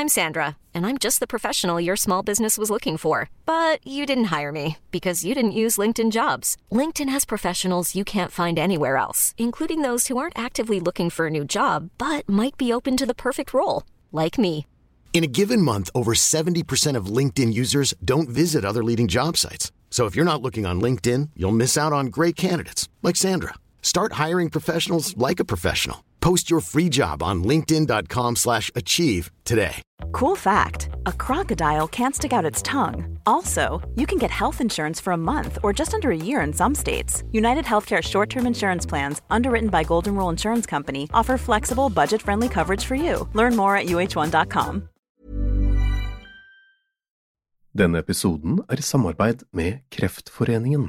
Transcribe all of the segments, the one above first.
I'm Sandra, and I'm just the professional your small business was looking for. But you didn't hire me because you didn't use LinkedIn Jobs. LinkedIn has professionals you can't find anywhere else, including those who aren't actively looking for a new job, but might be open to the perfect role, like me. In a given month, over 70% of LinkedIn users don't visit other leading job sites. So if you're not looking on LinkedIn, you'll miss out on great candidates like Sandra. Start hiring professionals like a professional. Post your free job on linkedin.com/achieve today. Cool fact, a crocodile can't stick out its tongue. Also, you can get health insurance for a month or just under a year in some states. United Healthcare short-term insurance plans, underwritten by Golden Rule Insurance Company, offer flexible, budget-friendly coverage for you. Learn more at uh1.com. Denne episoden i samarbeid med Kreftforeningen.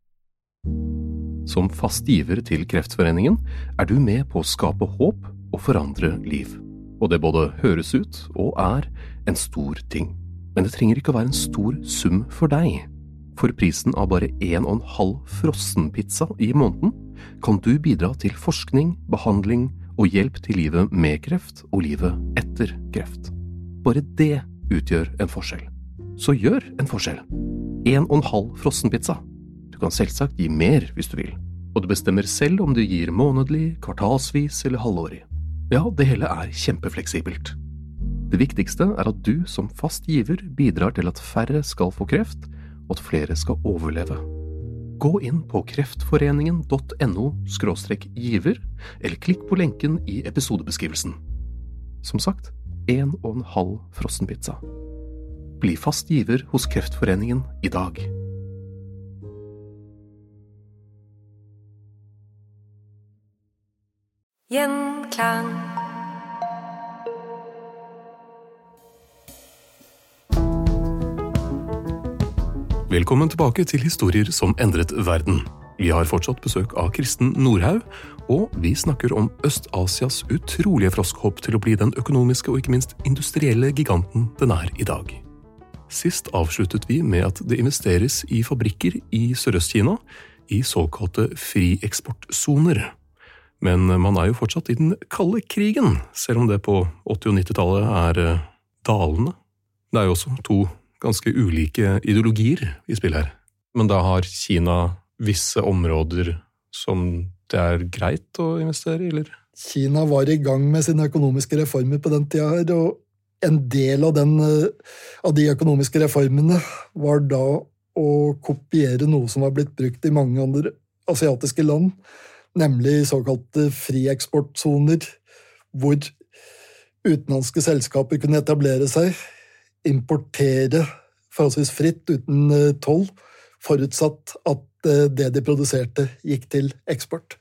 Som fast giver til Kreftforeningen du med på å skape håp og forandre liv. Og det både høres ut og en stor ting. Men det trenger ikke å være en stor sum for deg. For prisen av bare 1,5 frossenpizza i måneden kan du bidra til forskning, behandling og hjelp til livet med kreft og livet etter kreft. Bare det utgjør en forskjell. Så gjør en forskjell. 1,5 frossenpizza. Du kan selvsagt gi mer hvis du vil, og du bestemmer selv om du gir månedlig, kvartalsvis eller halvårig. Ja, det hele kjempefleksibelt. Det viktigste at du som fast giver bidrar til at færre skal få kreft, og at flere skal overleve. Gå inn på kreftforeningen.no/giver, eller klikk på lenken i episodebeskrivelsen. Som sagt, 1,5 frossenpizza. Bli fast giver hos Kreftforeningen i dag. Gjenklang. Velkommen tilbake til historier som endret verden. Vi har fortsatt besøk av Kristen Nordhaug, og vi snakker om Øst-Asias utrolige froskhopp til å bli den økonomiske og ikke minst industrielle giganten den i dag. Sist avsluttet vi med at det investeres i fabrikker i Sørøst-Kina, i såkalte frieksportsoner. Men man jo fortsatt i den kalde krigen, selv om det på 80- og 90-tallet dalende. Det jo også to ganske ulike ideologier i spill her. Men da har Kina visse områder som det greit å investere i, eller? Kina var i gang med sine økonomiske reformer på den tida her, og en del av de økonomiske reformene var da å kopiere noe som var blitt brukt i mange andre asiatiske land, nemlig såkalte frieksportsoner, hvor utenlandske selskaper kunne etablere seg, importere forholdsvis fritt uten toll, forutsatt at det de produserte gikk til eksport.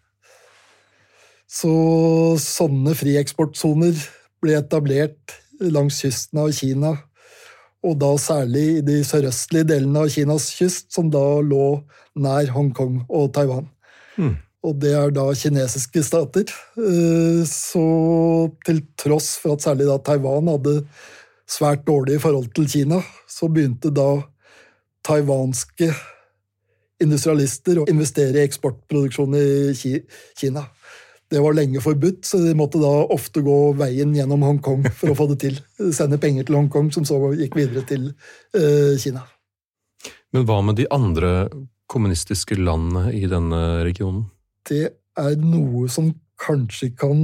Så sånne frieksportsoner ble etablert langs kysten av Kina, og da særlig i de sørøstlige delene av Kinas kyst, som da lå nær Hongkong og Taiwan. Og det da kinesiske stater. Så til tross for at særlig da Taiwan hadde svært dårlig forhold til Kina, så begynte da taiwanske industrialister å investere i eksportproduksjon i Kina. Det var lenge forbudt, så de måtte da ofte gå veien gjennom Hongkong for å få det til. Sende penger til Hongkong, som så gikk videre til Kina. Men hva med de andre kommunistiske landene i denne regionen? Det noe som kanskje kan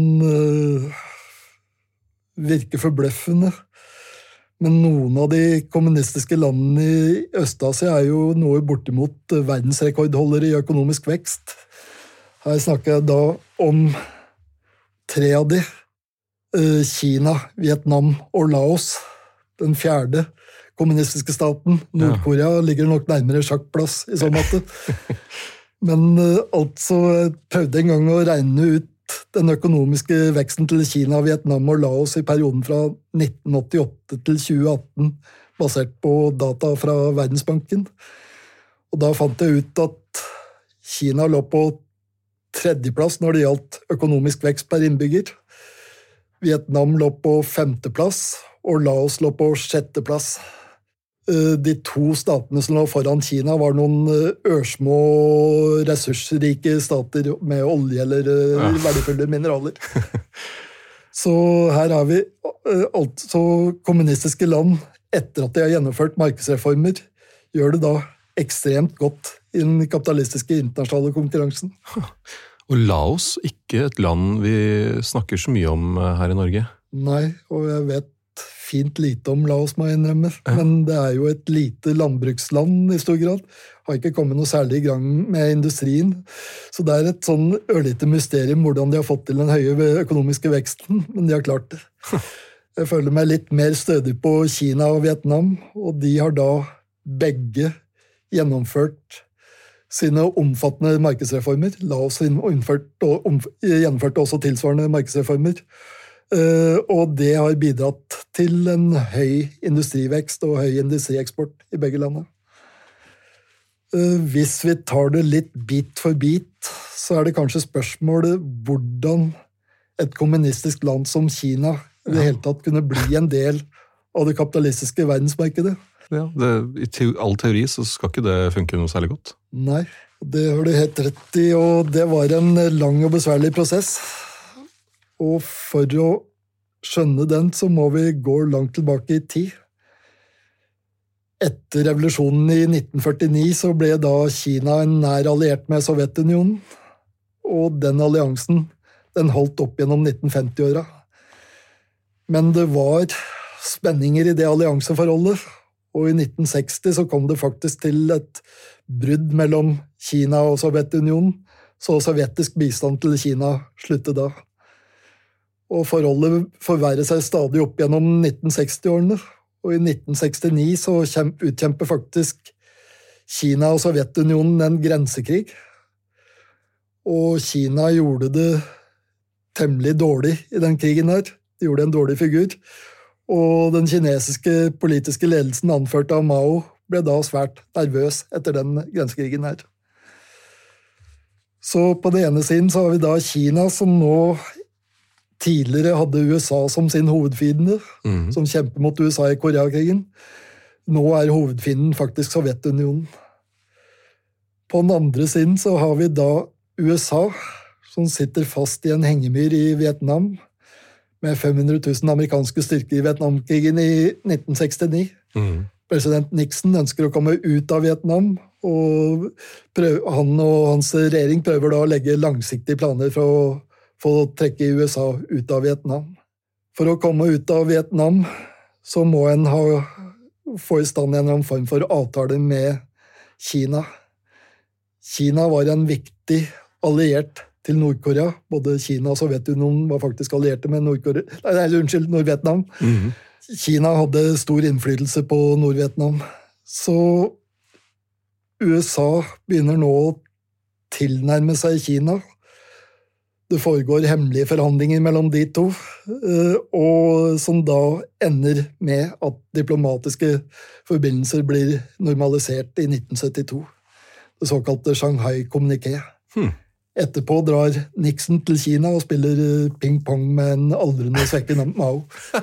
virke forbløffende. Men noen av de kommunistiske landene i Øst-Asia jo noe bortimot verdensrekordholdere i økonomisk vekst. Her snakker jeg da om 3 av de. Kina, Vietnam og Laos. Den 4. kommunistiske staten. Nord-Korea ligger nok nærmere sjakkplass i så måte. Men altså, jeg prøvde en gang å regne ut den økonomiske veksten til Kina, Vietnam og Laos i perioden fra 1988 til 2018, basert på data fra Verdensbanken. Og da fant jeg ut at Kina lå på 3. plass når det gjaldt økonomisk vekst per innbygger. Vietnam lå på 5. plass, og Laos lå på 6. plass. De 2 statene som lå foran Kina var noen ørsmå ressursrike stater med olje eller verdifulle mineraler. Så her har vi altså kommunistiske land, etter at de har gjennomført markedsreformer, gjør det da ekstremt godt i den kapitalistiske internasjonale konkurransen. Og Laos, ikke et land vi snakker så mye om her i Norge. Nei, og jeg vet fint lite om Laos, må jeg innrømme. Men det er jo et lite landbruksland i stor grad. Har ikke kommet noe særlig i gang med industrien. Så det er et sånn ørlite mysterium hvordan de har fått til den høye økonomiske veksten, men de har klart det. Jeg føler meg litt mer stødig på Kina og Vietnam, og de har da begge gjennomført sine omfattende markedsreformer. Laos gjennomførte også tilsvarende markedsreformer. Og det har bidratt til en høy industrivekst og høy industrieksport i begge landene. Hvis vi tar det litt bit for bit, så er det kanskje spørsmålet hvordan et kommunistisk land som Kina i det hele tatt kunne bli en del av det kapitalistiske verdensmarkedet. Ja, i all teori så skal ikke det funke noe særlig godt. Nei, det har du helt rett i, og det var en lang og besværlig prosess. Og for å skjønne den, så må vi gå langt tilbake i tid. Etter revolusjonen i 1949 så ble da Kina en nær alliert med Sovjetunionen, og den alliansen den holdt opp gjennom 1950-åra. Men det var spenninger i det allianseforholdet, og i 1960 så kom det faktisk til et brudd mellom Kina og Sovjetunionen, så sovjetisk bistand til Kina sluttet da. Og forholdet forverret seg stadig opp gjennom 1960-årene, og i 1969 så utkjemper faktisk Kina og Sovjetunionen en grensekrig, og Kina gjorde det temmelig dårlig i den krigen her. De gjorde en dårlig figur, og den kinesiske politiske ledelsen anført av Mao ble da svært nervøs etter den grensekrigen her. Så på den ene siden så har vi da Kina, som nå tidligere hadde USA som sin hovedfiende, som kjemper mot USA i Koreakrigen. Nå er hovedfienden faktisk Sovjetunionen. På den andre siden så har vi da USA, som sitter fast i en hengemyr i Vietnam, med 500 000 amerikanske styrker i Vietnamkrigen i 1969. President Nixon ønsker å komme ut av Vietnam, og han og hans regjering prøver da å legge langsiktige planer for å få trekke USA ut av Vietnam. For å komme ut av Vietnam så må en få i stand en eller annen form for avtale med Kina. Kina var en viktig alliert til Nord-Korea. Både Kina og Sovjetunionen var faktisk allierte med Nord-Vietnam. Kina hadde stor innflytelse på Nord-Vietnam. Så USA begynner nå å tilnærme seg Kina. Det foregår hemmelige forhandlinger mellom de to, og som da ender med at diplomatiske forbindelser blir normalisert i 1972. Det såkalte Shanghai-kommuniké. Etterpå drar Nixon til Kina og spiller ping-pong med en aldrende svekket Mao.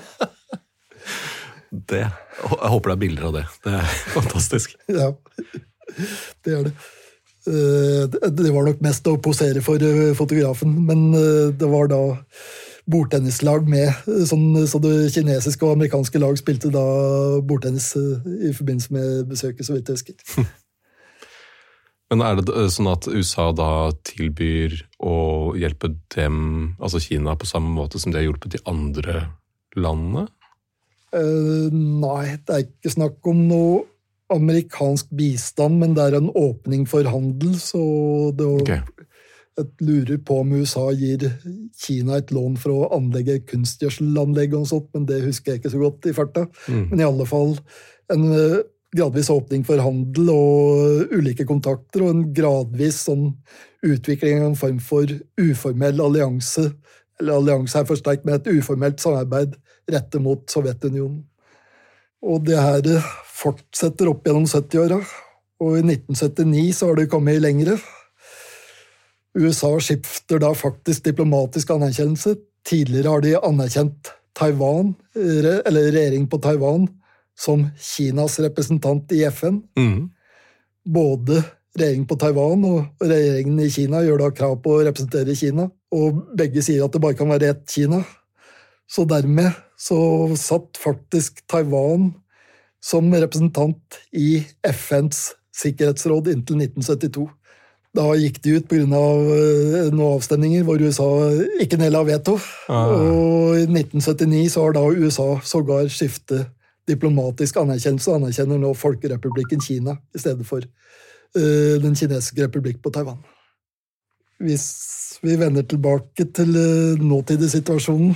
Jeg håper det er bilder av det. Det er fantastisk. Ja, det er det. Det var nok mest å posere for fotografen, men det var da bordtennislag med, så det kinesiske og amerikanske lag spilte da bordtennis i forbindelse med besøket, så vidt jeg husker. Men er det sånn at USA da tilbyr å hjelpe dem, altså Kina, på samme måte som de har hjulpet de andre landene? Nei, det er ikke snakk om noe amerikansk bistand, men det er en åpning for handel, så jeg lurer på om USA gir Kina et lån for å anlegge kunstgjødselanlegg og sånt, men det husker jeg ikke så godt i farta. Men i alle fall en gradvis åpning for handel og ulike kontakter, og en gradvis sånn utvikling av en form for uformell allianse, eller allianse er forsterkt med et uformelt samarbeid rettet mot Sovjetunionen. Og det her fortsetter opp gjennom 70-åra, og i 1979 så har det kommet lengre. USA skifter da faktisk diplomatisk anerkjennelse. Tidligere har de anerkjent Taiwan, eller regjering på Taiwan, som Kinas representant i FN. Både regjeringen på Taiwan og regjeringen i Kina gjør da krav på å representere Kina, og begge sier at det bare kan være ett Kina. Så dermed så satt faktisk Taiwan som representant i FNs sikkerhetsråd inntil 1972. Da gikk de ut på grunn av noen avstemninger hvor USA ikke nedla veto. Og i 1979 så har da USA sågar skiftet diplomatisk anerkjennelse og anerkjenner nå Folkerepublikken Kina i stedet for den kinesiske republikk på Taiwan. Hvis vi vender tilbake til nåtidig situasjonen,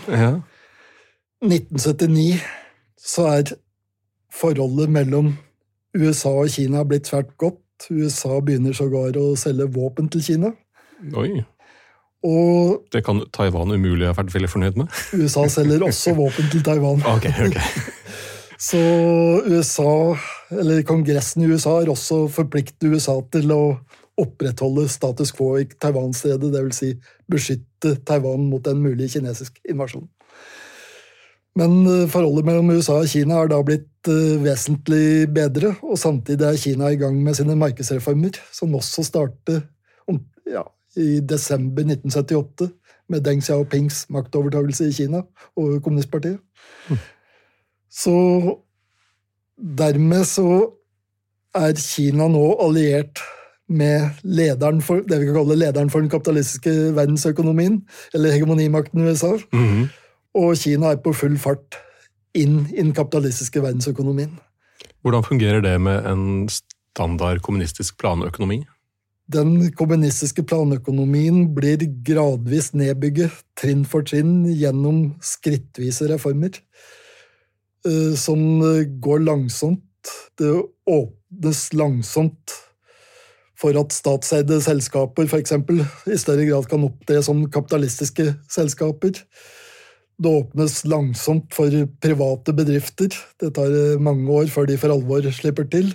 1979 så forholdet mellom USA og Kina blitt svært godt. USA begynner sågar å selge våpen til Kina. Oi. Og det kan Taiwan umulig ha vært veldig fornøyd med? USA selger også våpen til Taiwan. Ok. Så USA, eller Kongressen i USA, har også forpliktet USA til å opprettholde status quo i Taiwan-stedet, det vil si beskytte Taiwan mot en mulig kinesisk invasjon. Men forholdet mellom USA og Kina har da blitt vesentlig bedre, og samtidig er Kina i gang med sine markedsreformer, som også startet i desember 1978 med Deng Xiaopings maktovertagelse i Kina og kommunistpartiet. Så dermed så Kina nå alliert med lederen for, det vi kan kalle lederen for den kapitalistiske verdensøkonomien, eller hegemonimakten i USA. Og Kina på full fart inn i den kapitalistiske verdensøkonomien. Hvordan fungerer det med en standard kommunistisk planøkonomi? Den kommunistiske planøkonomien blir gradvis nedbygget, trinn for trinn, gjennom skrittvise reformer, som går langsomt. Det åpnes langsomt for at statseide selskaper, for eksempel, i større grad kan opptre som kapitalistiske selskaper. Det åpnes langsomt for private bedrifter. Det tar mange år før de for alvor slipper til.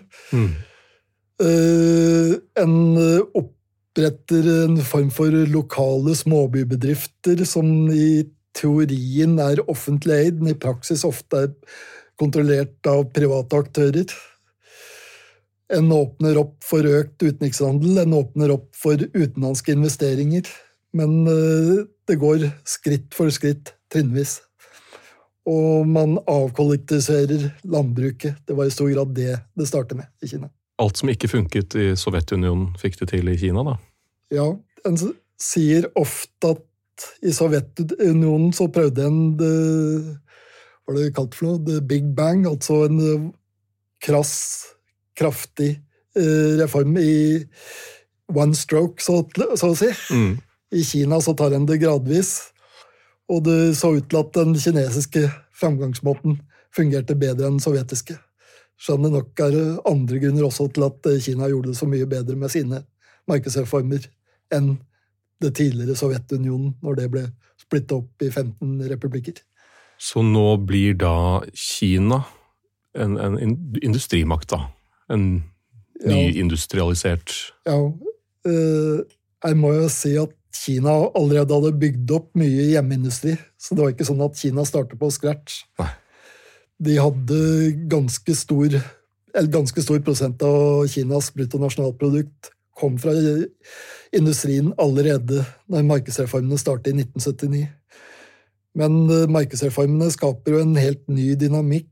En oppretter en form for lokale småbybedrifter som i teorien offentlig eid, men i praksis ofte kontrollert av private aktører. En åpner opp for økt utenrikshandel, en åpner opp for utenlandske investeringer, men det går skritt for skritt, trinnvis. Og man avkollektiviserer landbruket. Det var i stor grad det startet med i Kina. Alt som ikke funket i Sovjetunionen fikk det til i Kina, da? Ja, en sier ofte at i Sovjetunionen så prøvde hva det kalt for noe? The Big Bang, altså en krass, kraftig reform i one stroke, så å si. I Kina så tar en det gradvis, og det så ut til at den kinesiske framgangsmåten fungerte bedre enn den sovjetiske. Skjønner nok andre grunner også til at Kina gjorde det så mye bedre med sine markedsreformer enn det tidligere Sovjetunionen, når det ble splittet opp i 15 republikker. Så nå blir da Kina en industrimakt, da? En nyindustrialisert? Ja, jeg må jo si at Kina allerede hadde bygd opp mye hjemmeindustri, så det var ikke sånn at Kina startet på scratch. Nei. De hadde ganske stor prosent av Kinas bruttonasjonalprodukt kom fra industrien allerede når markedsreformene startet i 1979. Men markedsreformene skaper jo en helt ny dynamikk,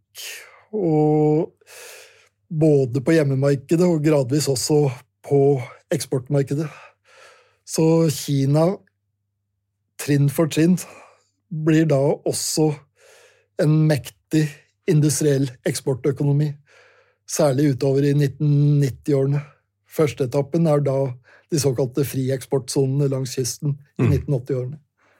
og både på hjemmemarkedet og gradvis også på eksportmarkedet. Så Kina, trinn for trinn, blir da også en mektig industriell eksportøkonomi, særlig utover i 1990-årene. Første etappen da de såkalte frieksportsonene langs kysten i 1980-årene.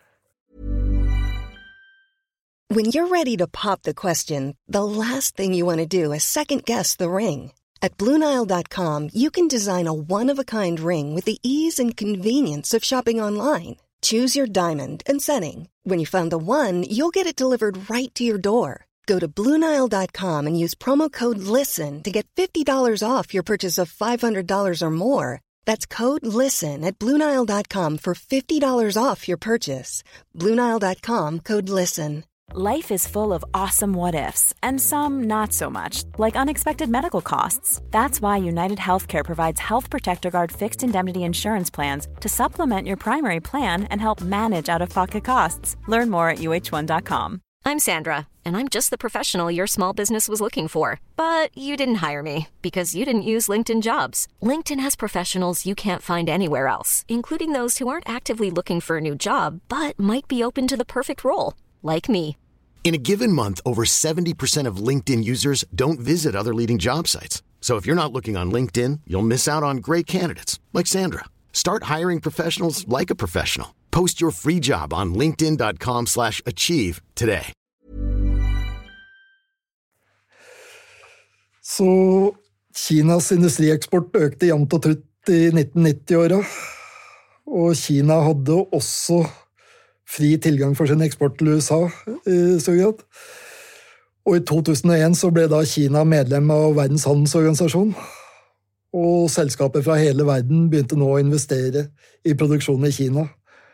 When you're ready to pop the question, the last thing you want to do is second-guess the ring. At BlueNile.com, you can design a one-of-a-kind ring with the ease and convenience of shopping online. Choose your diamond and setting. When you find the one, you'll get it delivered right to your door. Go to BlueNile.com and use promo code LISTEN to get $50 off your purchase of $500 or more. That's code LISTEN at BlueNile.com for $50 off your purchase. BlueNile.com, code LISTEN. Life is full of awesome what-ifs, and some not so much, like unexpected medical costs. That's why United Healthcare provides Health Protector Guard fixed indemnity insurance plans to supplement your primary plan and help manage out-of-pocket costs. Learn more at UH1.com. I'm Sandra, and I'm just the professional your small business was looking for. But you didn't hire me because you didn't use LinkedIn Jobs. LinkedIn has professionals you can't find anywhere else, including those who aren't actively looking for a new job, but might be open to the perfect role, like me. In a given month, over 70% of LinkedIn users don't visit other leading job sites. So if you're not looking on LinkedIn, you'll miss out on great candidates like Sandra. Start hiring professionals like a professional. Post your free job on linkedin.com/achieve today. Så Kinas industrieksport økte jevnt og trutt i 1990-åra, og Kina hadde også fri tilgang for sin eksport til USA i stor grad. Og i 2001 så ble da Kina medlem av Verdens handelsorganisasjon, og selskaper fra hele verden begynte nå å investere i produksjonen i Kina.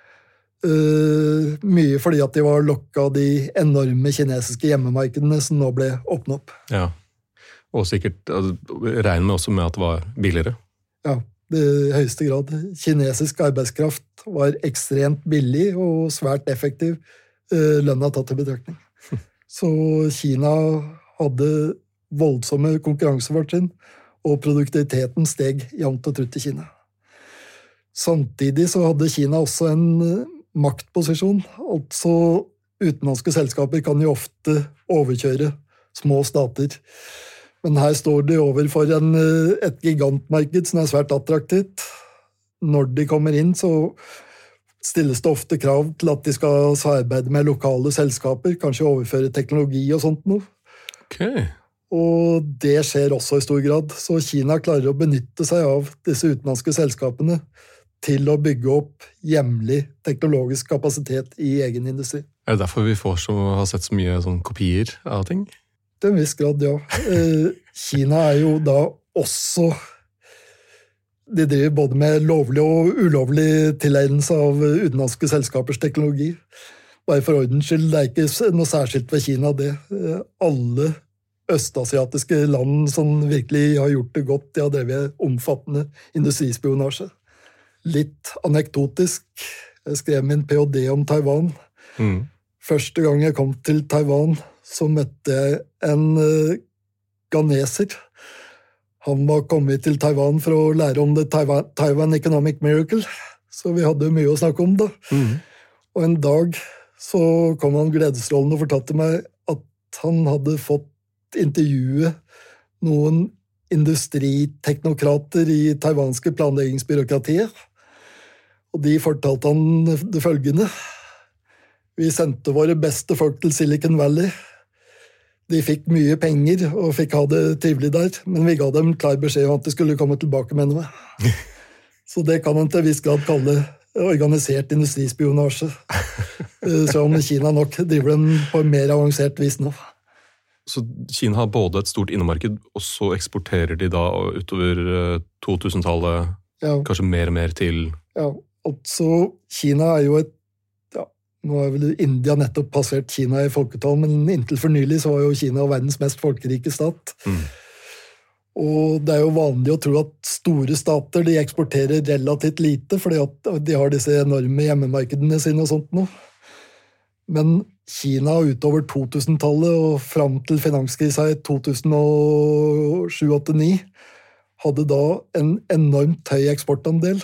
Mye fordi at de var lokket av de enorme kinesiske hjemmemarkedene som nå ble åpnet opp. Ja, og sikkert regner med også med at det var billigere. Ja, i høyeste grad. Kinesisk arbeidskraft var ekstremt billig og svært effektiv, lønna tatt i betraktning. Så Kina hadde voldsomme konkurransefortrinn, og produktiviteten steg jevnt og trutt i Kina. Samtidig så hadde Kina også en maktposisjon, altså utenlandske selskaper kan jo ofte overkjøre små stater. Men her står de overfor et gigantmarked som er svært attraktivt. Når de kommer inn, så stilles det ofte krav til at de skal samarbeide med lokale selskaper, kanskje overføre teknologi og sånt noe. Okay. Og det skjer også i stor grad, så Kina klarer å benytte seg av disse utenlandske selskapene til å bygge opp hjemlig teknologisk kapasitet i egen industri. Er det derfor vi har sett så mye sånn kopier av ting? Til en viss grad, ja. Kina er jo da også... De driver både med lovlig og ulovlig tilegnelse av utenlandske selskapers teknologi. Bare for ordens skyld, det er ikke noe særskilt ved Kina, det. Alle østasiatiske land som virkelig har gjort det godt, de har drevet omfattende industrispionasje. Litt anekdotisk, jeg skrev min PhD om Taiwan. Første gang jeg kom til Taiwan, så møtte jeg en ghaneser. Han var kommet til Taiwan for å lære om det Taiwan Economic Miracle, så vi hadde mye å snakke om da. Og en dag så kom han gledesstrålende og fortalte meg at han hadde fått intervjue noen industriteknokrater i taiwanske planleggingsbyråkratiet, og de fortalte han det følgende: Vi sendte våre beste folk til Silicon Valley. De fikk mye penger og fikk ha det trivelig der, men vi ga dem klar beskjed om at de skulle komme tilbake med noe. Så det kan man til en viss grad kalle organisert industrispionasje. Så om Kina nok driver dem på mer avansert vis nå. Så Kina har både et stort innemarked, og så eksporterer de da utover 2000-tallet kanskje mer og mer til... Ja, altså Kina er jo et Nå er vel India nettopp passert Kina i folketall, men inntil for nylig så var jo Kina verdens mest folkerike stat. Og det er jo vanlig å tro at store stater de eksporterer relativt lite, fordi at de har disse enorme hjemmemarkedene sine og sånt nå. Men Kina utover 2000-tallet og frem til finanskrisa i 2007-2009 hadde da en enormt høy eksportandel,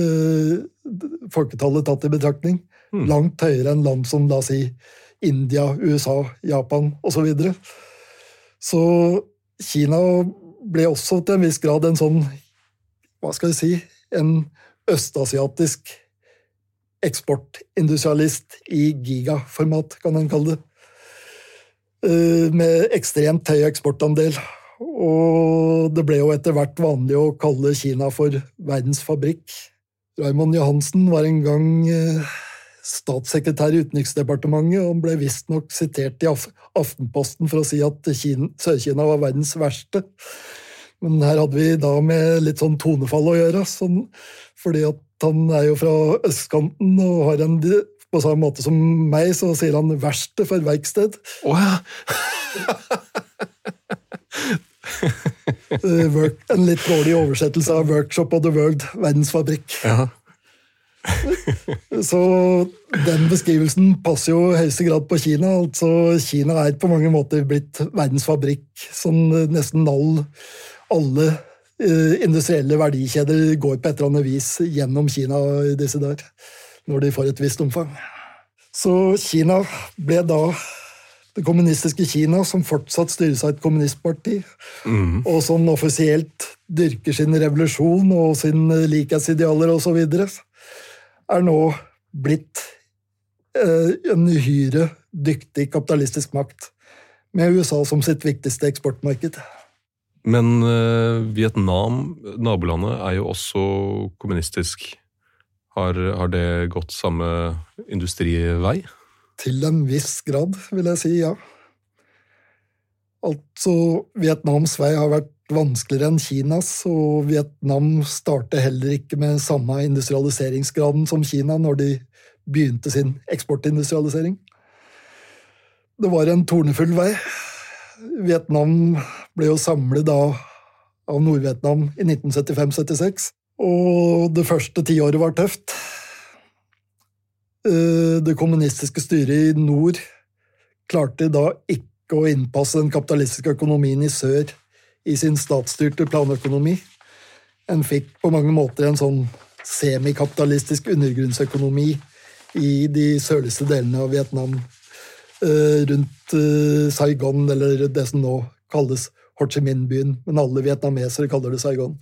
folketallet tatt i betraktning. Langt høyere enn land som, la oss si, India, USA, Japan og så videre. Så Kina ble også til en viss grad en sånn, hva skal jeg si, en østasiatisk eksportindustrialist i gigaformat, kan man kalle det. Med ekstremt høy eksportandel. Og det ble jo etter hvert vanlig å kalle Kina for verdens fabrikk. Raymond Johansen var en gang statssekretær i Utenriksdepartementet, og ble visst nok sitert i Aftenposten for å si at Sør-Kina var verdens verste. Men her hadde vi da med litt sånn tonefall å gjøre, fordi at han er jo fra østkanten og har på samme måte som meg, så sier han verste for verksted. En litt dårlig oversettelse av Workshop of the World, verdensfabrikk. Så den beskrivelsen passer jo i høyeste grad på Kina. Altså, Kina på mange måter blitt verdens fabrikk, som nesten alle industrielle verdikjeder går på et eller annet vis gjennom Kina i disse der, når de får et visst omfang. Så Kina ble da det kommunistiske Kina, som fortsatt styres av et kommunistparti, og som offisielt dyrker sin revolusjon og sin likhetsidealer og så videre, nå blitt en uhyre dyktig kapitalistisk makt, med USA som sitt viktigste eksportmarked. Men Vietnam, nabolandet, jo også kommunistisk. Har det gått samme industrivei? Til en viss grad, vil jeg si, ja. Altså, Vietnams vei har vært vanskeligere enn Kinas, og Vietnam startet heller ikke med samme industrialiseringsgraden som Kina når de begynte sin eksportindustrialisering. Det var en tornefull vei. Vietnam ble jo samlet da av Nord-Vietnam i 1975-76, og det første 10 året var tøft. Det kommunistiske styret i nord klarte da ikke å innpasse den kapitalistiske økonomien i sør i sin statsstyrte planøkonomi. En fikk på mange måter en sånn semikapitalistisk undergrunnsøkonomi i de sørligste delene av Vietnam, rundt Saigon, eller det som nå kalles Ho Chi Minh-byen, men alle vietnamesere kaller det Saigon.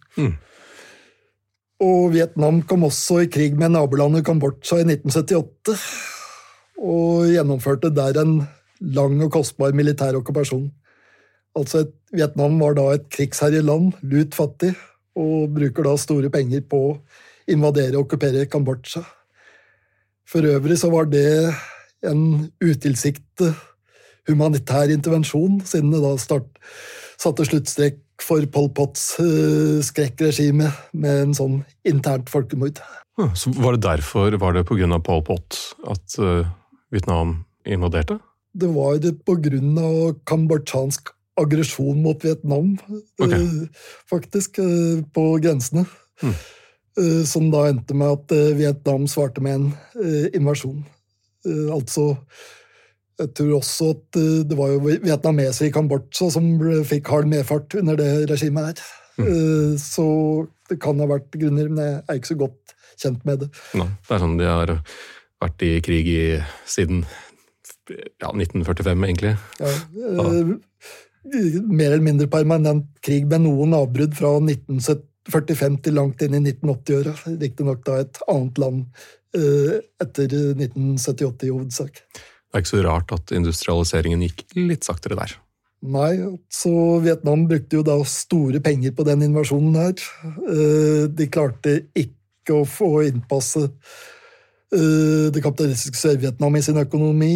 Og Vietnam kom også i krig med nabolandet Kambodsja i 1978, og gjennomførte der en lang og kostbar militær okkupasjon. Altså Vietnam var da et krigsherre land, lut fattig, og bruker da store penger på å invadere og okkupere Kambodsja. For øvrig så var det en utilsiktet humanitær intervensjon, siden det da satte sluttstrek for Pol Pots skrekkregime med en sånn internt folkemord. Så var det på grunn av Pol Pot at Vietnam invaderte? Det var på grunn av kambodsjansk aggresjon mot Vietnam, faktisk, på grensene. Som da endte med at Vietnam svarte med en invasjon. Altså, jeg tror også at det var jo vietnamesere i Kambodsja som fikk hard medfart under det regimet her. Så det kan ha vært grunner, men jeg ikke så godt kjent med det. Nei, det sånn de har vært i krig siden 1945, egentlig. Ja, mer eller mindre permanent krig med noen avbrudd fra 1945 til langt inn i 1980-åra. Riktig nok da et annet land etter 1978 i hovedsak. Det ikke så rart at industrialiseringen gikk litt saktere der. Nei, så Vietnam brukte jo da store penger på den invasjonen her. De klarte ikke å få innpasse det kapitalistiske Sør-Vietnam i sin økonomi.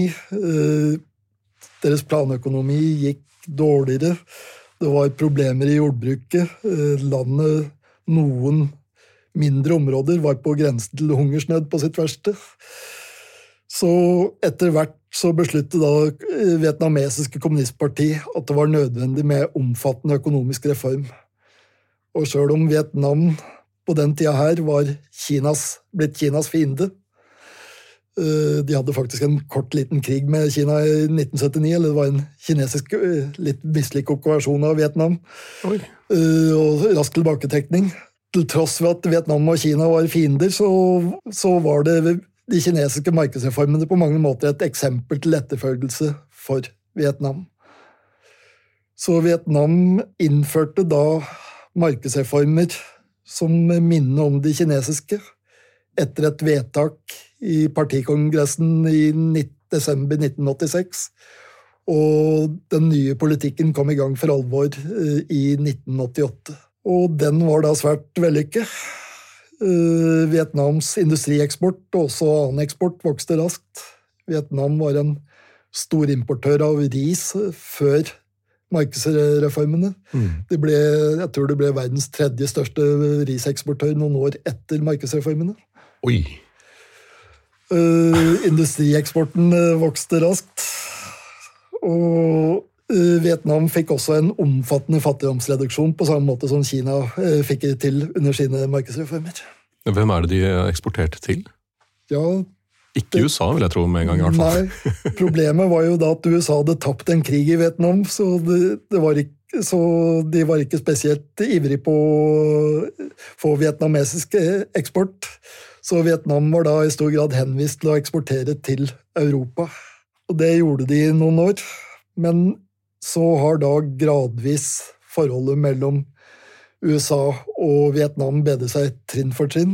Deres planøkonomi gikk dårligere. Det var problemer i jordbruket. Landet, noen mindre områder, var på grensen til hungersnød på sitt verste. Så etter hvert så besluttet da vietnamesiske kommunistparti at det var nødvendig med omfattende økonomisk reform. Og selv om Vietnam på den tida her var blitt Kinas fiende, de hadde faktisk en kort liten krig med Kina i 1979, eller det var en kinesisk litt mislykket okkupasjon av Vietnam, og rask tilbaketrekning. Til tross for at Vietnam og Kina var fiender, så var det de kinesiske markedsreformene på mange måter et eksempel til etterfølgelse for Vietnam. Så Vietnam innførte da markedsreformer som minner om de kinesiske, etter et vedtak i partikongressen i desember 1986, og den nye politikken kom i gang for alvor i 1988. Og den var da svært vellykket. Vietnams industrieksport og også annen eksport vokste raskt. Vietnam var en stor importør av ris før markedsreformene. Jeg tror det ble verdens 3. største riseksportør noen år etter markedsreformene. Oi! Industrieksporten vokste raskt, og Vietnam fikk også en omfattende fattigdomsreduksjon på samme måte som Kina fikk til under sine markedsreformer. Hvem det de eksporterte til? Ja, Ikke USA, vil jeg tro med en gang i hvert fall. Nei, problemet var jo da at USA hadde tapt en krig i Vietnam, så de var ikke spesielt ivrig på å få vietnamesisk eksport. Så Vietnam var da i stor grad henvist til å eksportere til Europa. Og det gjorde de i noen år. Men så har da gradvis forholdet mellom USA og Vietnam bedret seg trinn for trinn.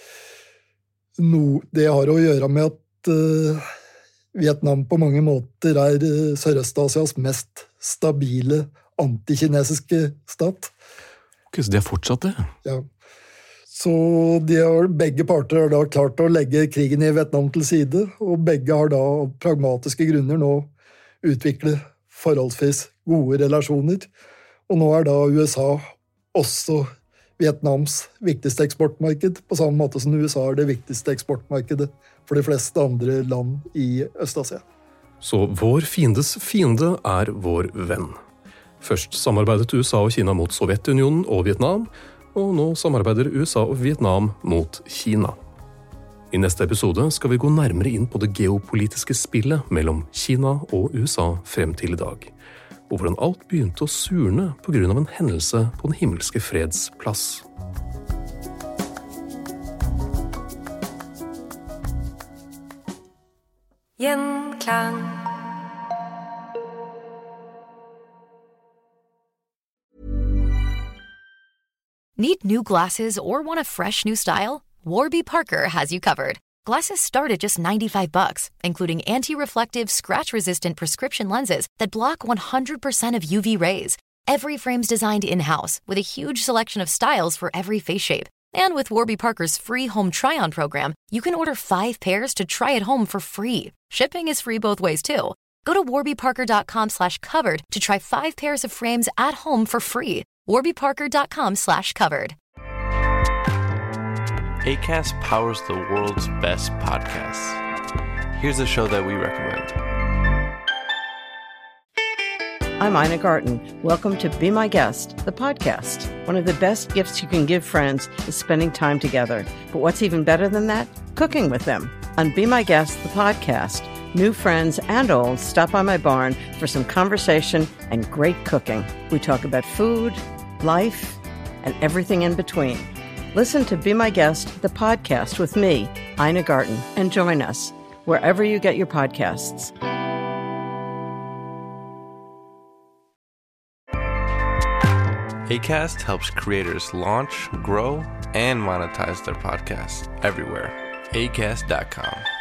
Det har å gjøre med at Vietnam på mange måter er Sørøst-Asias mest stabile antikinesiske stat. Ok, så de har fortsatt det? Ja. Så begge parter har da klart å legge krigen i Vietnam til side, og begge har da av pragmatiske grunner nå utviklet forholdsvis gode relasjoner. Og nå er da USA også Vietnams viktigste eksportmarked, på samme måte som USA er det viktigste eksportmarkedet for de fleste andre land i Øst-Asia. Så vår fiendes fiende er vår venn. Først samarbeidet USA og Kina mot Sovjetunionen og Vietnam, og nå samarbeider USA og Vietnam mot Kina. I neste episode skal vi gå nærmere inn på det geopolitiske spillet mellom Kina og USA frem til i dag, og hvordan alt begynte å surne på grunn av en hendelse på Den himmelske freds plass. Gjenklang. Need new glasses or want a fresh new style? Warby Parker has you covered. Glasses start at just $95, including anti-reflective, scratch-resistant prescription lenses that block 100% of UV rays. Every frame's designed in-house, with a huge selection of styles for every face shape. And with Warby Parker's free home try-on program, you can order 5 pairs to try at home for free. Shipping is free both ways, too. Go to warbyparker.com/covered to try 5 pairs of frames at home for free. warbyparker.com/covered. Acast powers the world's best podcasts. Here's a show that we recommend. I'm Ina Garten. Welcome to Be My Guest, the podcast. One of the best gifts you can give friends is spending time together. But what's even better than that? Cooking with them. On Be My Guest, the podcast, new friends and old stop by my barn for some conversation and great cooking. We talk about food, life, and everything in between. Listen to Be My Guest, the podcast with me, Ina Garten, and join us wherever you get your podcasts. Acast helps creators launch, grow, and monetize their podcasts everywhere. Acast.com.